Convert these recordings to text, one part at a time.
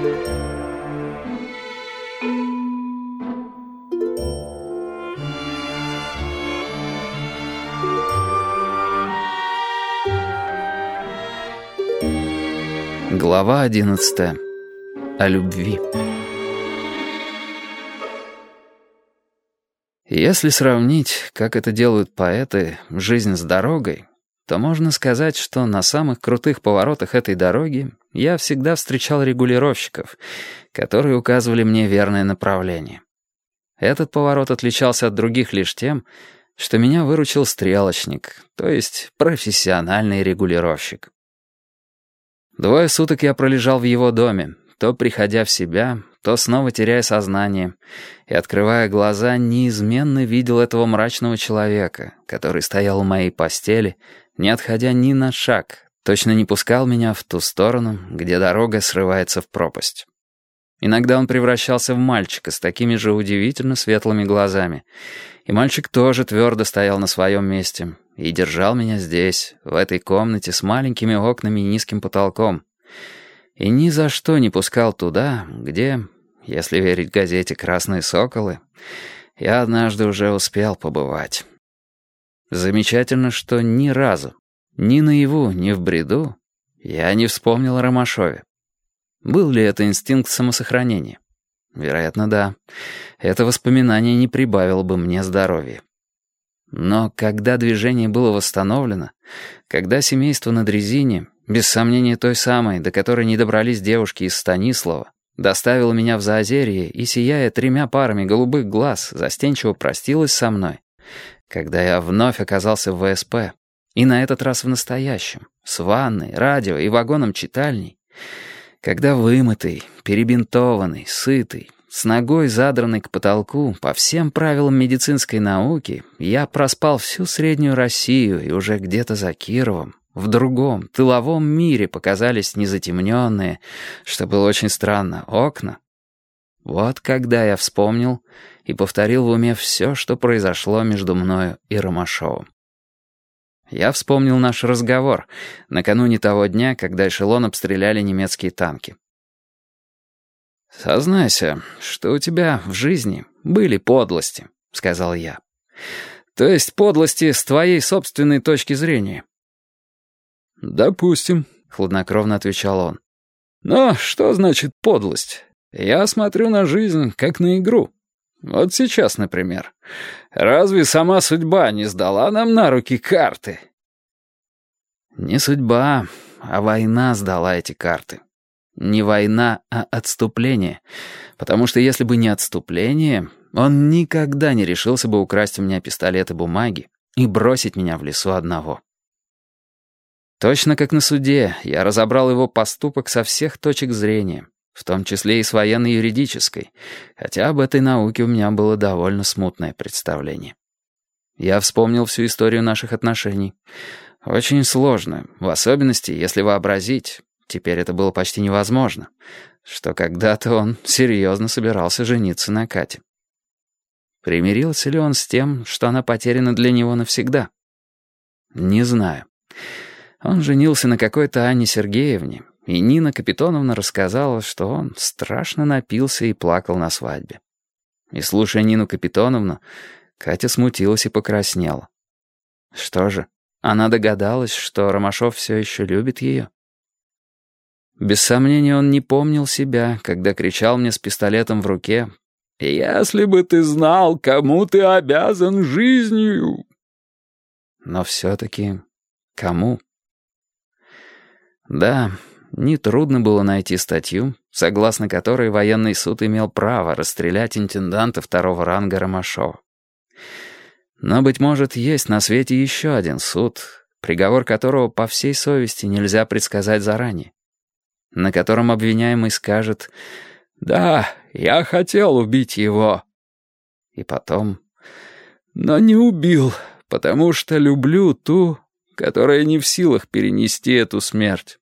Глава 11. О любви. Если сравнить, как это делают поэты, жизнь с дорогой, то можно сказать, что на самых крутых поворотах этой дороги я всегда встречал регулировщиков, которые указывали мне верное направление. Этот поворот отличался от других лишь тем, что меня выручил стрелочник, то есть профессиональный регулировщик. 2 суток я пролежал в его доме, то приходя в себя, то снова теряя сознание, и, открывая глаза, неизменно видел этого мрачного человека, который стоял у моей постели, не отходя ни на шаг, точно не пускал меня в ту сторону, где дорога срывается в пропасть. Иногда он превращался в мальчика с такими же удивительно светлыми глазами, и мальчик тоже твердо стоял на своем месте и держал меня здесь, в этой комнате с маленькими окнами и низким потолком, и ни за что не пускал туда, где, если верить газете «Красные соколы», я однажды уже успел побывать. Замечательно, что ни разу, ни наяву, ни в бреду, я не вспомнил о Ромашове. Был ли это инстинкт самосохранения? Вероятно, да. Это воспоминание не прибавило бы мне здоровья. Но когда движение было восстановлено, когда семейство на дрезине, без сомнения той самой, до которой не добрались девушки из Станислава, доставило меня в Заозерье и, сияя 3 парами голубых глаз, застенчиво простилось со мной, когда я вновь оказался в ВСП, и на этот раз в настоящем, с ванной, радио и вагоном читальней, когда вымытый, перебинтованный, сытый, с ногой задранной к потолку, по всем правилам медицинской науки, я проспал всю Среднюю Россию и уже где-то за Кировом, в другом, тыловом мире показались незатемненные, что было очень странно, окна. Вот когда я вспомнил и повторил в уме все, что произошло между мною и Ромашовым. Я вспомнил наш разговор накануне того дня, когда эшелон обстреляли немецкие танки. «Сознайся, что у тебя в жизни были подлости», — сказал я. «То есть подлости с твоей собственной точки зрения». «Допустим», — хладнокровно отвечал он. «Но что значит подлость? Я смотрю на жизнь как на игру. Вот сейчас, например. Разве сама судьба не сдала нам на руки карты?» Не судьба, а война сдала эти карты. Не война, а отступление. Потому что если бы не отступление, он никогда не решился бы украсть у меня пистолет и бумаги и бросить меня в лесу одного. Точно как на суде, я разобрал его поступок со всех точек зрения, в том числе и с военно-юридической, хотя об этой науке у меня было довольно смутное представление. Я вспомнил всю историю наших отношений. Очень сложную, в особенности, если вообразить, теперь это было почти невозможно, что когда-то он серьезно собирался жениться на Кате. Примирился ли он с тем, что она потеряна для него навсегда? Не знаю. Он женился на какой-то Анне Сергеевне, и Нина Капитоновна рассказала, что он страшно напился и плакал на свадьбе. И, слушая Нину Капитоновну, Катя смутилась и покраснела. Что же, она догадалась, что Ромашов все еще любит ее? Без сомнения, он не помнил себя, когда кричал мне с пистолетом в руке: «Если бы ты знал, кому ты обязан жизнью!» Но все-таки кому? Да, нетрудно было найти статью, согласно которой военный суд имел право расстрелять интенданта 2-го ранга Ромашова. Но, быть может, есть на свете еще один суд, приговор которого по всей совести нельзя предсказать заранее, на котором обвиняемый скажет: «Да, я хотел убить его». И потом: «Но не убил, потому что люблю ту, которая не в силах перенести эту смерть».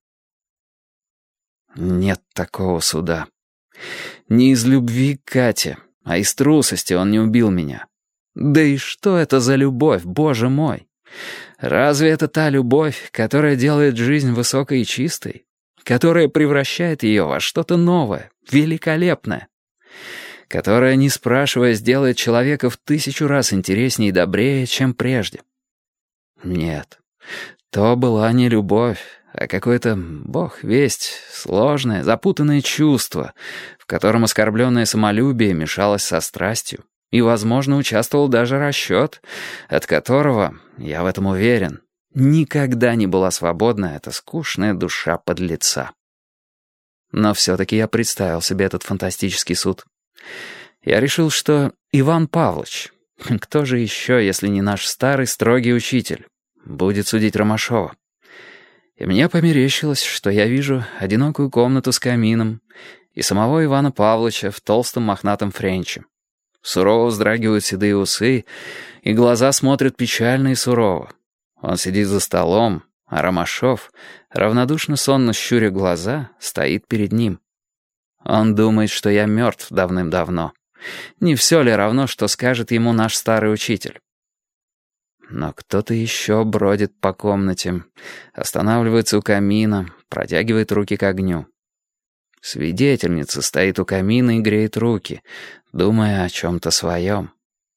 Нет такого суда. Не из любви к Кате, а из трусости он не убил меня. Да и что это за любовь, Боже мой? Разве это та любовь, которая делает жизнь высокой и чистой? которая превращает ее во что-то новое, великолепное, которая, не спрашивая, сделает человека в 1000 раз интереснее и добрее, чем прежде. Нет, то была не любовь, а какое-то, бог весть, сложное, запутанное чувство, в котором оскорбленное самолюбие мешалось со страстью, и, возможно, участвовал даже расчет, от которого, я в этом уверен, никогда не была свободна эта скучная душа подлеца. Но все-таки я представил себе этот фантастический суд. Я решил, что Иван Павлович, кто же еще, если не наш старый строгий учитель, будет судить Ромашова. И мне померещилось, что я вижу одинокую комнату с камином и самого Ивана Павловича в толстом мохнатом френче. Сурово вздрагивают седые усы, и глаза смотрят печально и сурово. Он сидит за столом, а Ромашов, равнодушно сонно щуря глаза, стоит перед ним. Он думает, что я мертв давным-давно. Не все ли равно, что скажет ему наш старый учитель? Но кто-то еще бродит по комнате, останавливается у камина, протягивает руки к огню. Свидетельница стоит у камина и греет руки, думая о чем-то своем.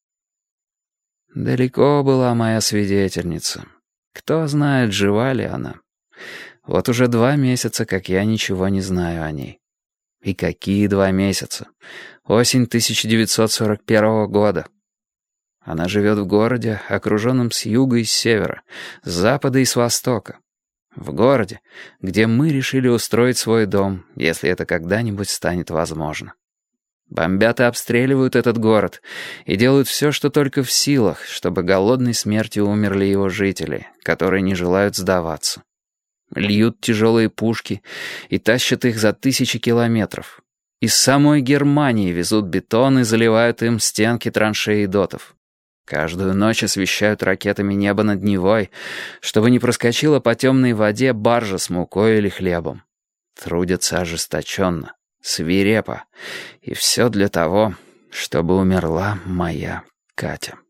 Далеко была моя свидетельница. Кто знает, жива ли она. Вот уже 2 месяца, как я ничего не знаю о ней. И какие 2 месяца? Осень 1941 года. Она живет в городе, окруженном с юга и с севера, с запада и с востока. В городе, где мы решили устроить свой дом, если это когда-нибудь станет возможно. Бомбят и обстреливают этот город и делают все, что только в силах, чтобы голодной смертью умерли его жители, которые не желают сдаваться. Льют тяжелые пушки и тащат их за 1000 километров. Из самой Германии везут бетон и заливают им стенки траншей и дотов. Каждую ночь освещают ракетами небо над Невой, чтобы не проскочила по темной воде баржа с мукой или хлебом. Трудятся ожесточенно, свирепо, и все для того, чтобы умерла моя Катя.